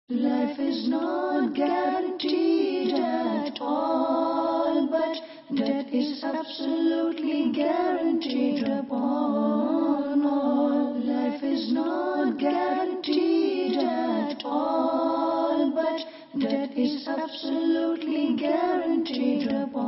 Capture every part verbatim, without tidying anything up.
Life is not guaranteed at all, but death is absolutely guaranteed upon all. Life is not guaranteed at all, but death is absolutely guaranteed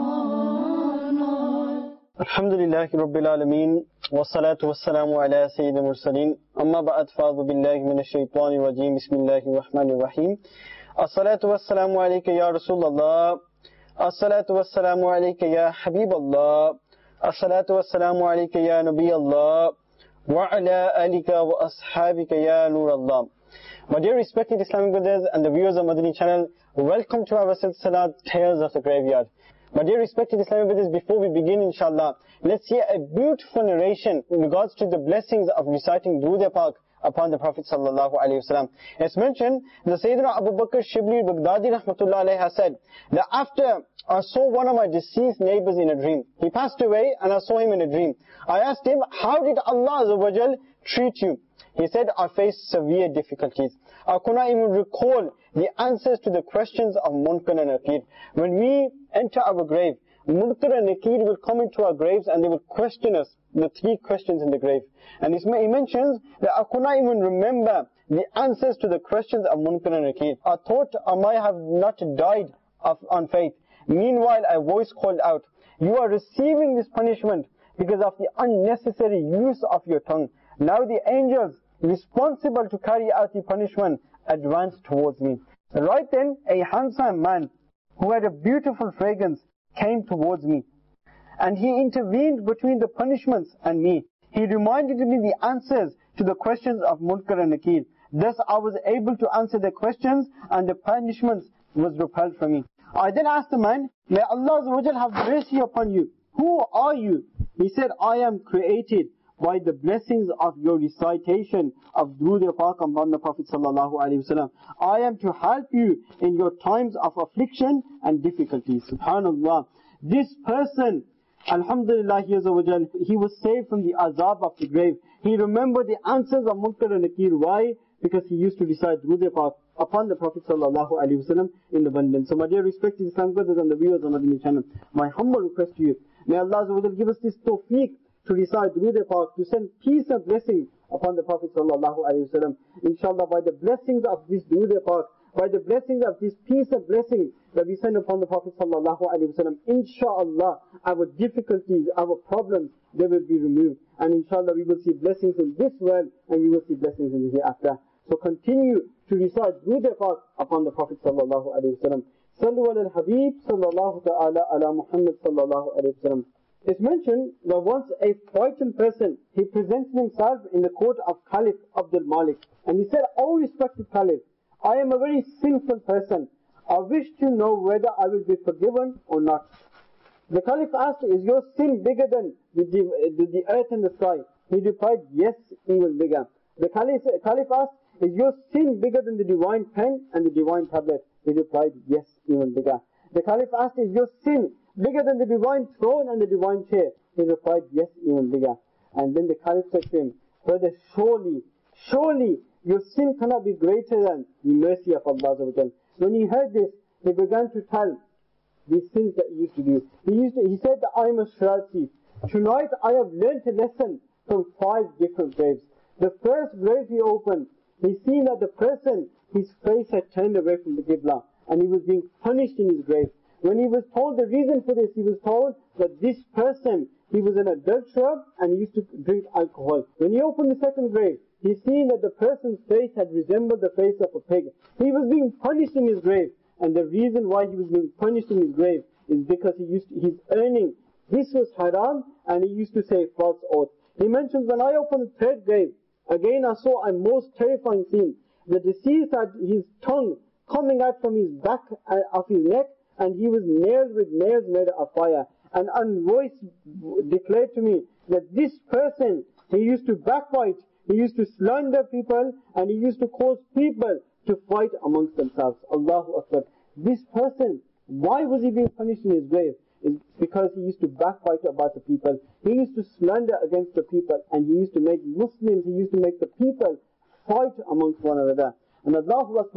upon all. Alhamdulillahi Rabbil Alameen, wassalatu wassalamu ala Sayyidil Mursaleen, amma ba'd, fa'adhu billahi minash shaitani rajim, bismillahir rahmanir rahim. As-salatu wassalamu alayka ya Rasulallah, as-salatu wassalamu alayka ya Habiballah, as-salatu wassalamu alayka ya Nabiyallah, wa ala alika wa ashabika ya Nurallah. My dear respected Islamic brothers and the viewers of Madani channel, welcome to our Silsila Tales of the Graveyard. My dear respected Islamic brothers, before we begin inshallah, let's hear a beautiful narration in regards to the blessings of reciting Durood Pak upon the Prophet sallallahu alaihi wasallam. As mentioned, the Sayyidina Abu Bakr Shibli Baghdadi rahmatullah alayhi has said that after I saw one of my deceased neighbors in a dream, he passed away and I saw him in a dream. I asked him, how did Allah Azza wa Jal treat you? He said, I faced severe difficulties. I could not even recall the answers to the questions of Munkar and Nakir. When we enter our grave, Munkar and Nakir will come into our graves and they will question us, the three questions in the grave. And he mentions that I could not even remember the answers to the questions of Munkar and Nakir. I thought I might have not died of, on faith. Meanwhile, a voice called out, you are receiving this punishment because of the unnecessary use of your tongue. Now the angels responsible to carry out the punishment advanced towards me. Right then, a handsome man who had a beautiful fragrance came towards me, and he intervened between the punishments and me. He reminded me the answers to the questions of Munkar and Nakir. Thus I was able to answer the questions and the punishments was repelled from me. I then asked the man, may Allah Azza wa Jal have mercy upon you. Who are you? He said, I am created by the blessings of your recitation of Durood Pak upon the Prophet sallallahu alaihi wasallam. I am to help you in your times of affliction and difficulties. Subhanallah. This person, alhamdulillah, he was saved from the azab of the grave. He remembered the answers of Munkar and Nakir. Why? Because he used to recite Durood Pak upon the Prophet sallallahu alaihi wasallam in abundance. So my dear respected Islam brothers and the viewers on Madani channel, my humble request to you, may Allah Azza wa Jal give us this tawfiq to recite Durood Pak, to send peace and blessing upon the Prophet sallallahu alaihi wasallam. Inshallah, by the blessings of this Durood Pak, by the blessings of this peace and blessing that we send upon the Prophet sallallahu alaihi wasallam, inshallah, our difficulties, our problems, they will be removed. And inshallah, we will see blessings in this world and we will see blessings in the hereafter. So continue to recite Durood Pak upon the Prophet sallallahu alaihi wasallam. Sallu ala al-Habib sallallahu ta'ala ala Muhammad sallallahu alaihi wasallam. It's mentioned that once a frightened person, he presented himself in the court of Caliph Abdul Malik. And he said, O respected Caliph, I am a very sinful person. I wish to know whether I will be forgiven or not. The Caliph asked, is your sin bigger than the, the, the earth and the sky? He replied, yes, even bigger. The Caliph, Caliph asked, is your sin bigger than the divine pen and the divine tablet? He replied, yes, even bigger. The Caliph asked, is your sin bigger than the divine throne and the divine chair? He replied, yes, even bigger. And then the Caliph said to him, brother, surely, surely your sin cannot be greater than the mercy of Allah Azza wa Jal. When he heard this, he began to tell these sins that he used to do. He used to, he said that I am a Shirazi. Tonight I have learnt a lesson from five different graves. The first grave he opened, he seen that the person, his face had turned away from the Qibla, and he was being punished in his grave. When he was told the reason for this, he was told that this person, he was an adulterer and he used to drink alcohol. When he opened the second grave, he seen that the person's face had resembled the face of a pig. He was being punished in his grave, and the reason why he was being punished in his grave is because he used to, his earning, this was haram, and he used to say false oath. He mentions, when I opened the third grave, again I saw a most terrifying scene. The deceased had his tongue coming out from his back of his neck, and he was nailed with nails made of fire. And a voice declared to me that this person, he used to backbite, he used to slander people, and he used to cause people to fight amongst themselves. Allahu Akbar. This person, why was he being punished in his grave? It's because he used to backbite about the people. He used to slander against the people, and he used to make Muslims, he used to make the people fight amongst one another. And Allahu Akbar.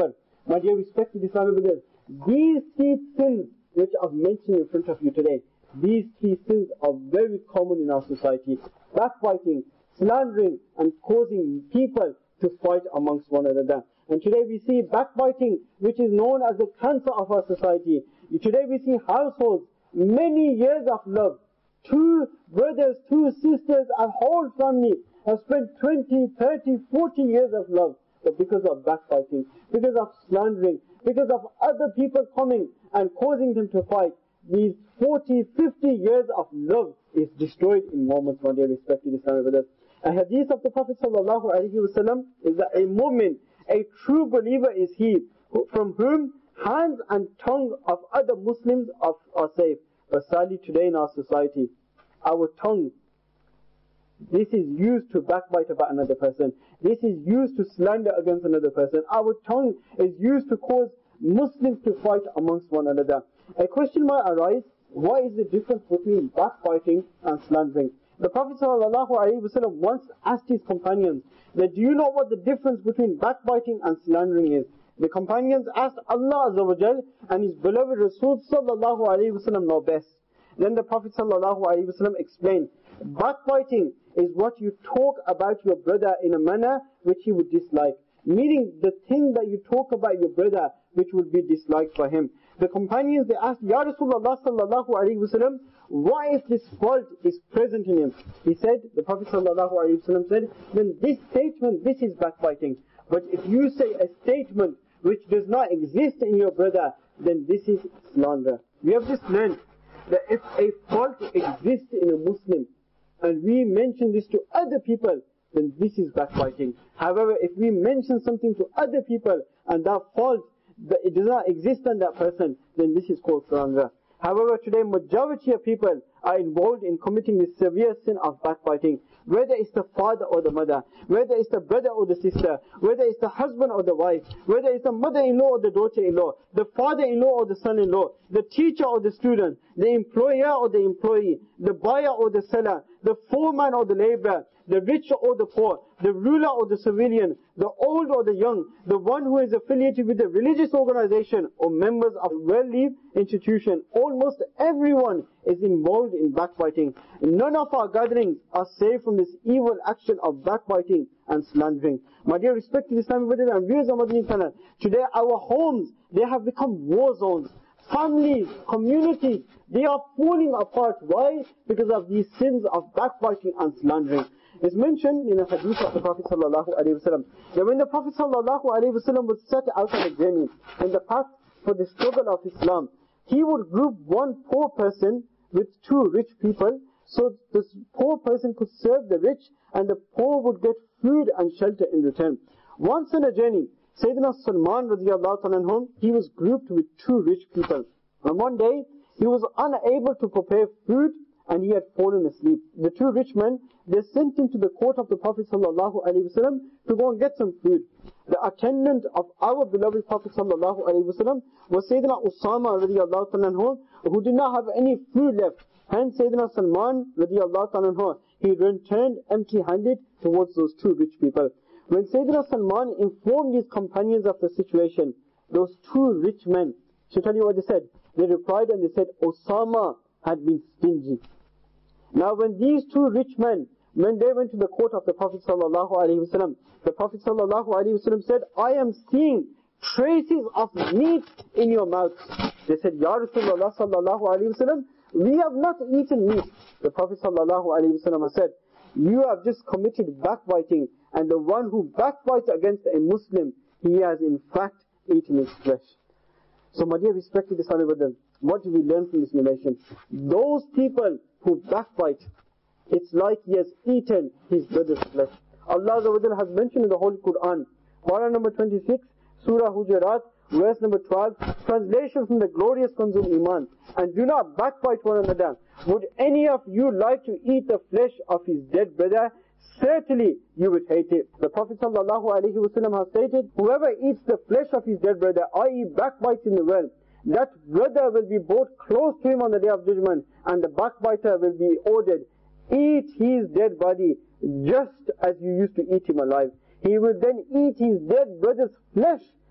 My dear respected Islamic brothers, these three sins which I've mentioned in front of you today, these three sins are very common in our society. Backbiting, slandering, and causing people to fight amongst one another. And today we see backbiting, which is known as the cancer of our society. Today we see households, many years of love. Two brothers, two sisters, a whole family have spent twenty, thirty, forty years of love. But because of backbiting, because of slandering, because of other people coming and causing them to fight, these forty, fifty years of love is destroyed in moments, my dear respected Islamic brothers. A hadith of the Prophet sallallahu alaihi wasallam is that a mu'min, a true believer is he, who, from whom hands and tongue of other Muslims are, are safe. But sadly today in our society, our tongue, this is used to backbite about another person. This is used to slander against another person. Our tongue is used to cause Muslims to fight amongst one another. A question might arise, what is the difference between backbiting and slandering? The Prophet ﷺ once asked his companions, that do you know what the difference between backbiting and slandering is? The companions asked Allah Azza wa Jal and his beloved Rasul sallallahu alayhi wa sallam know best. Then the Prophet sallallahu alayhi wa sallam explained, backbiting is what you talk about your brother in a manner which he would dislike. Meaning the thing that you talk about your brother which would be disliked by him. The companions, they asked, Ya Rasulullah sallallahu alayhi wa sallam, what if this fault is present in him? He said, the Prophet sallallahu alayhi wa sallam said, then this statement, this is backbiting. But if you say a statement which does not exist in your brother, then this is slander. We have just learned that if a fault exists in a Muslim, and we mention this to other people, then this is backbiting. However, if we mention something to other people, and that fault, that it does not exist in that person, then this is called slander. However, today majority of people are involved in committing this severe sin of backbiting. Whether it's the father or the mother, whether it's the brother or the sister, whether it's the husband or the wife, whether it's the mother-in-law or the daughter-in-law, the father-in-law or the son-in-law, the teacher or the student, the employer or the employee, the buyer or the seller, the foreman or the laborer, the rich or the poor, the ruler or the civilian, the old or the young, the one who is affiliated with a religious organization or members of a worldly institution. Almost everyone is involved in backbiting. None of our gatherings are safe from this evil action of backbiting and slandering. My dear respected Islamic brothers and viewers of Madani Channel, today our homes, they have become war zones. Families, communities, they are falling apart. Why? Because of these sins of backbiting and slandering. It's mentioned in a hadith of the Prophet sallallahu alaihi wasallam that when the Prophet sallallahu alaihi wasallam was set out on a journey in the path for the struggle of Islam, he would group one poor person with two rich people, so this poor person could serve the rich and the poor would get food and shelter in return. Once on a journey, Sayyidina Salman radiallahu anhu, he was grouped with two rich people. And one day, he was unable to prepare food and he had fallen asleep. The two rich men, they sent him to the court of the Prophet sallallahu alaihi wasallam to go and get some food. The attendant of our beloved Prophet sallallahu alaihi wasallam was Sayyidina Usama radiallahu anhu, who did not have any food left. Hence Sayyidina Salman radiallahu anhu, he returned empty-handed towards those two rich people. When Sayyidina Salman informed his companions of the situation, those two rich men, to tell you what they said, they replied and they said, Osama had been stingy. Now when these two rich men, when they went to the court of the Prophet sallallahu alaihi wasallam, the Prophet sallallahu alaihi wasallam said, I am seeing traces of meat in your mouth. They said, Ya Rasulullah sallallahu alaihi wasallam, we have not eaten meat. The Prophet sallallahu alaihi wasallam said, you have just committed backbiting, and the one who backbites against a Muslim, he has in fact eaten his flesh. So my dear respected Islamic brothers, what do we learn from this narration? Those people who backbite, it's like he has eaten his brother's flesh. Allah has mentioned in the Holy Quran, Surah number twenty-six, Surah Hujurat, verse number twelve, translation from the glorious Kanz al-Iman, and do not backbite one another. Would any of you like to eat the flesh of his dead brother? Certainly you would hate it. The Prophet sallallahu alaihi wasallam has stated, whoever eats the flesh of his dead brother, that is backbites in the world, that brother will be brought close to him on the day of judgment, and the backbiter will be ordered, eat his dead body just as you used to eat him alive. He will then eat his dead brother's flesh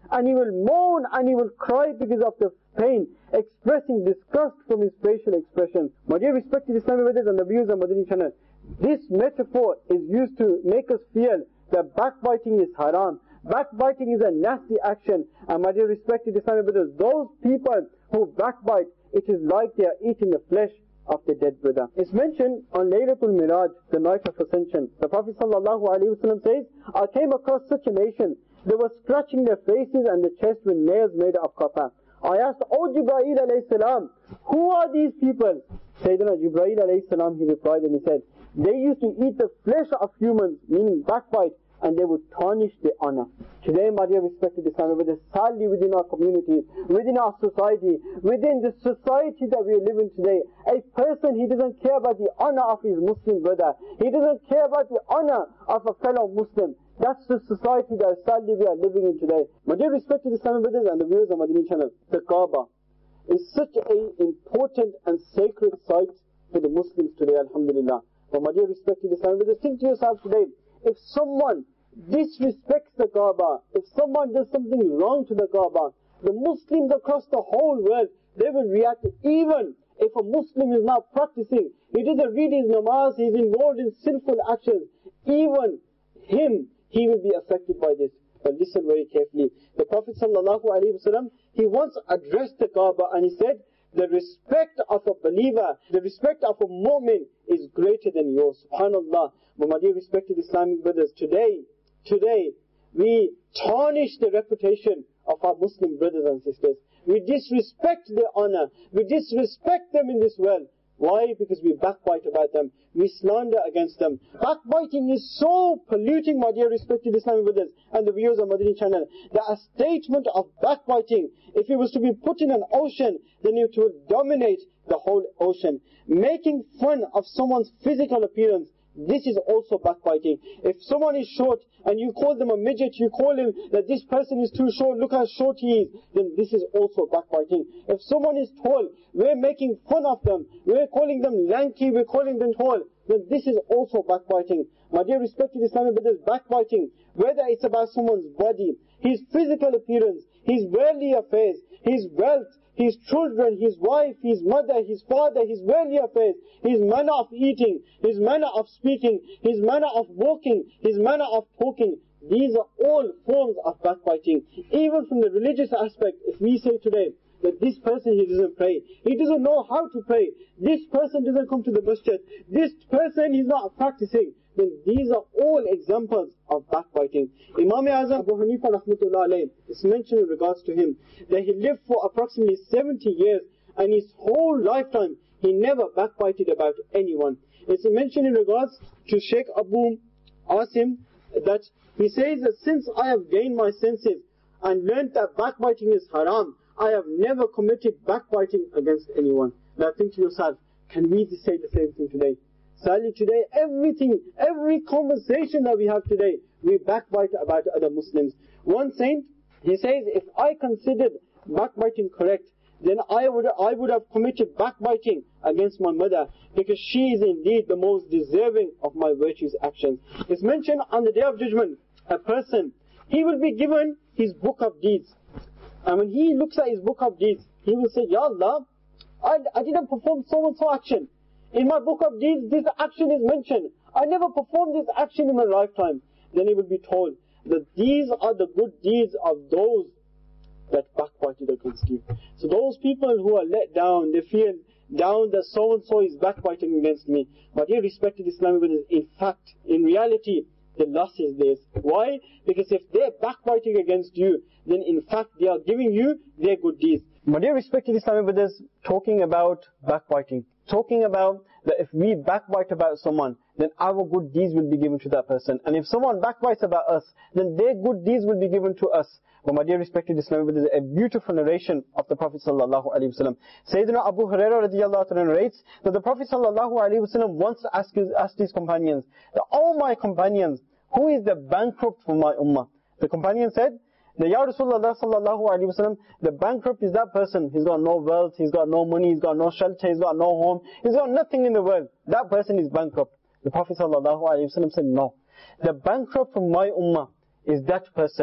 and he will moan and he will cry because of the pain, expressing disgust from his facial expression. My dear respected Islamic brothers and the viewers of Madani channel, this metaphor is used to make us feel that backbiting is haram. Backbiting is a nasty action. And my dear respected Islamic brothers, those people who backbite, it is like they are eating the flesh of the dead brother. It's mentioned on Laylatul Miraj, the night of ascension. The Prophet sallallahu alaihi wasallam says, I came across such a nation. They were scratching their faces and the chest with nails made of copper. I asked, O Jibreel alayhi salam, who are these people? Sayyidina Jibreel alayhi salam, he replied and he said, they used to eat the flesh of humans, meaning backbite, and they would tarnish their honor. Today, my dear respected Islamic brothers, sadly within our communities, within our society, within the society that we live in today, a person, he doesn't care about the honor of his Muslim brother. He doesn't care about the honor of a fellow Muslim. That's the society that sadly we are living in today. My dear respected Islamic brothers and the viewers of Madani channel, the Kaaba is such an important and sacred site for the Muslims today, alhamdulillah. But my dear respected Islamic brothers, think to yourself today, if someone disrespects the Kaaba, if someone does something wrong to the Kaaba, the Muslims across the whole world, they will react. Even if a Muslim is not practicing, he doesn't read his namaz, he's involved in sinful actions, even him, he will be affected by this. But listen very carefully. The Prophet sallallahu alaihi wasallam, he once addressed the Kaaba and he said, the respect of a believer, the respect of a mu'min is greater than yours. Subhanallah. But my dear respected Islamic brothers, today, today, we tarnish the reputation of our Muslim brothers and sisters. We disrespect their honor. We disrespect them in this world. Why? Because we backbite about them. We slander against them. Backbiting is so polluting, my dear respected Islamic brothers and the viewers of Madani channel, that a statement of backbiting, if it was to be put in an ocean, then it would dominate the whole ocean. Making fun of someone's physical appearance, this is also backbiting. If someone is short and you call them a midget, you call him that this person is too short, look how short he is, then this is also backbiting. If someone is tall, we're making fun of them, we're calling them lanky, we're calling them tall, then this is also backbiting. My dear respected Islamic brothers, backbiting, whether it's about someone's body, his physical appearance, his worldly affairs, his wealth, his children, his wife, his mother, his father, his worldly affairs, his manner of eating, his manner of speaking, his manner of walking, his manner of talking. These are all forms of backbiting. Even from the religious aspect, if we say today that this person, he doesn't pray, he doesn't know how to pray, this person doesn't come to the masjid, this person is not practicing, then these are all examples of backbiting. Imam Azam Abu Hanifa rahmatullah alayhi, it's mentioned in regards to him that he lived for approximately seventy years and his whole lifetime he never backbited about anyone. It's mentioned in regards to Sheikh Abu Asim that he says that since I have gained my senses and learned that backbiting is haram, I have never committed backbiting against anyone. Now think to yourself, can we say the same thing today? Sadly today, everything, every conversation that we have today, we backbite about other Muslims. One saint, he says, if I considered backbiting correct, then I would, I would have committed backbiting against my mother, because she is indeed the most deserving of my virtuous actions. It's mentioned on the Day of Judgment, a person, he will be given his book of deeds. And when he looks at his book of deeds, he will say, Ya Allah, I, I didn't perform so and so action. In my book of deeds, this action is mentioned. I never performed this action in my lifetime. Then he will be told that these are the good deeds of those that backbited against you. So those people who are let down, they feel down that so-and-so is backbiting against me. But dear respected Islamic brothers, in fact, in reality, the loss is theirs. Why? Because if they're backbiting against you, then in fact they are giving you their good deeds. My dear respected Islamic brothers, talking about backbiting, talking about that if we backbite about someone, then our good deeds will be given to that person. And if someone backbites about us, then their good deeds will be given to us. But my dear respected Islamic brothers, a beautiful narration of the Prophet sallallahu alaihi wasallam. Sayyidina Abu Hurairah radiyallahu anhu narrates that the Prophet sallallahu alaihi wasallam once asked his, asked his companions, "O my companions, who is the bankrupt for my ummah?" The companion said, the Ya Rasulullah sallallahu alaihi wasallam, the bankrupt is that person. He's got no wealth, he's got no money, he's got no shelter, he's got no home, he's got nothing in the world. That person is bankrupt. The Prophet sallallahu alaihi wasallam said, no. The bankrupt from my ummah is that person.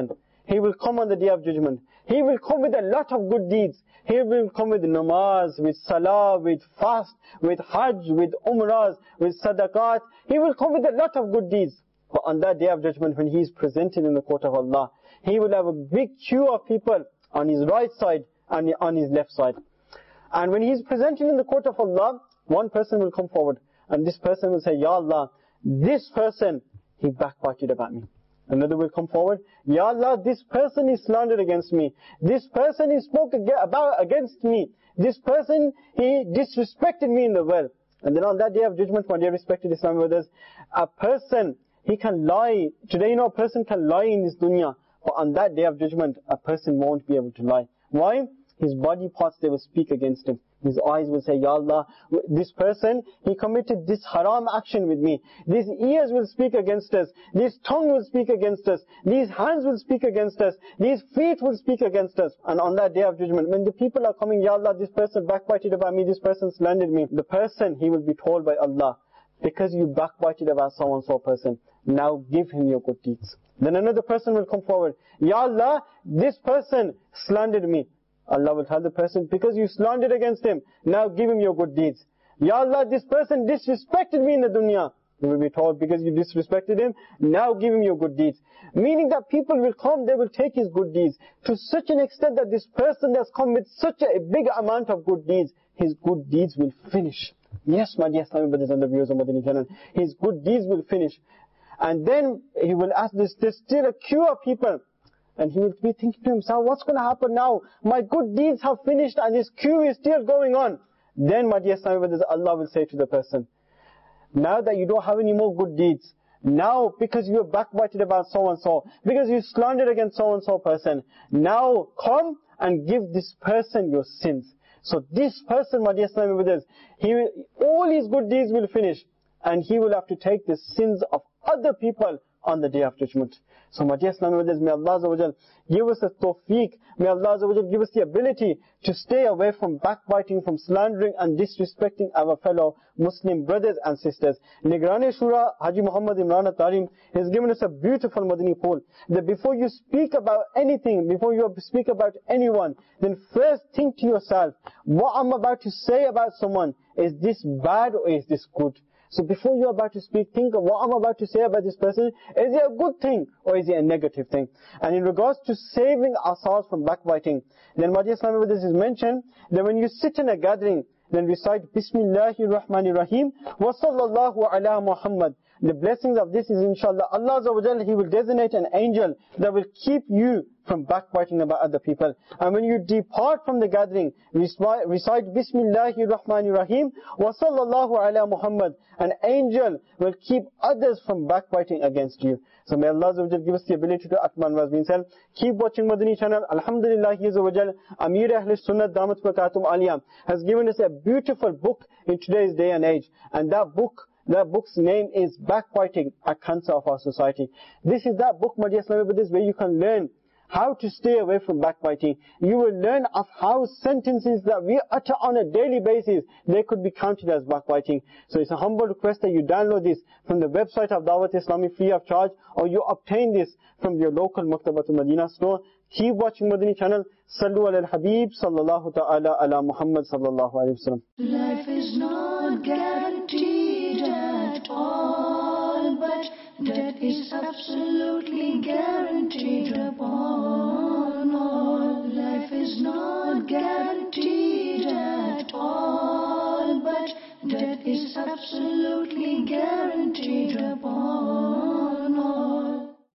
he will come on the Day of Judgment. He will come with a lot of good deeds. He will come with namaz, with salah, with fast, with hajj, with umrahs, with sadaqat. He will come with a lot of good deeds. But on that Day of Judgment, when he is presented in the court of Allah, he will have a big queue of people on his right side and on his left side. And when he is presented in the court of Allah, one person will come forward, and this person will say, Ya Allah, this person, he backbited about me. Another will come forward, Ya Allah, this person is slandered against me. This person he spoke about against me. This person, he disrespected me in the world. And then on that Day of Judgment, my dear respected Islamic brothers, a person, he can lie. Today, you know, a person can lie in this dunya. But on that Day of Judgment, a person won't be able to lie. Why? His body parts, they will speak against him. His eyes will say, Ya Allah, this person, he committed this haram action with me. These ears will speak against us. This tongue will speak against us. These hands will speak against us. These feet will speak against us. And on that Day of Judgment, when the people are coming, Ya Allah, this person backbited about me, this person slandered me. The person, he will be told by Allah, because you backbited about so and so person, now give him your good deeds. Then another person will come forward, Ya Allah, this person slandered me. Allah will tell the person, because you slandered against him, now give him your good deeds. Ya Allah, this person disrespected me in the dunya. You will be told, because you disrespected him, now give him your good deeds. Meaning that people will come, they will take his good deeds, to such an extent that this person that's come with such a big amount of good deeds, his good deeds will finish. Yes, my dear Islamic brothers and the viewers of Madani channel, his good deeds will finish. And then he will ask this, there's still a queue of people. And he will be thinking to himself, what's going to happen now? My good deeds have finished and this queue is still going on. Then, my dear Islamic brothers, Allah will say to the person, now that you don't have any more good deeds, now because you are backbited about so and so, because you slandered against so and so person, now come and give this person your sins. So this person, my dear Islamic brothers, he will, all his good deeds will finish, and he will have to take the sins of other people on the Day of Judgment. So my dear Islamic brothers, may Allah Azza wa Jal give us a tawfiq, may Allah Azza wa Jal give us the ability to stay away from backbiting, from slandering and disrespecting our fellow Muslim brothers and sisters. Nigrane Shura, Haji Muhammad Imran Tarim, has given us a beautiful Madani poll, that before you speak about anything, before you speak about anyone, then first think to yourself, what I'm about to say about someone, is this bad or is this good? So before you're about to speak, think of what I'm about to say about this person. Is it a good thing or is it a negative thing? And in regards to saving ourselves from backbiting, then my dear Islamic brothers, is mentioned that when you sit in a gathering, then recite Bismillahir Rahmanir Rahim wa sallallahu ala Muhammad. The blessings of this is inshallah, Allah Azza wa Jalla, He will designate an angel that will keep you from backbiting about other people. And when you depart from the gathering, recite Bismillahir Rahmanir Rahim wa sallallahu ala Muhammad. An angel will keep others from backbiting against you. So may Allah Azza wa Jalla give us the ability to act man was being said. Keep watching Madani channel. Alhamdulillah, Azza wa Jalla, Amir Ahl Sunnah Damat Bakatum Aliyah has given us a beautiful book in today's day and age. And that book, that book's name is Backbiting, a Cancer of Our Society. This is that book, my dear Islamic brothers, where you can learn how to stay away from backbiting. You will learn of how sentences that we utter on a daily basis, they could be counted as backbiting. So it's a humble request that you download this from the website of Dawat Islami free of charge, or you obtain this from your local Maktabatul Madina store. Keep watching Madani channel. Sallu ala al-Habib sallallahu ta'ala ala Muhammad sallallahu alayhi wa sallam. Life is not guaranteed at all, but death is absolutely guaranteed upon all. Life is not guaranteed at all, but death is absolutely guaranteed.